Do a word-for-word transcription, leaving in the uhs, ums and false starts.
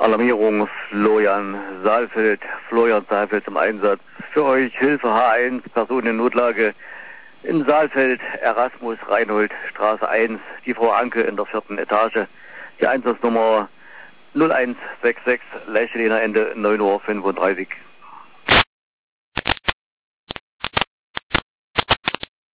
Alarmierung Florian Saalfeld, Florian Saalfeld im Einsatz. Für euch Hilfe H eins, Person in Notlage in Saalfeld, Erasmus Reinhold, Straße eins, die Frau Anke in der vierten Etage. Die Einsatznummer null eins sechs sechs, Leicheliner Ende neun Uhr fünfunddreißig.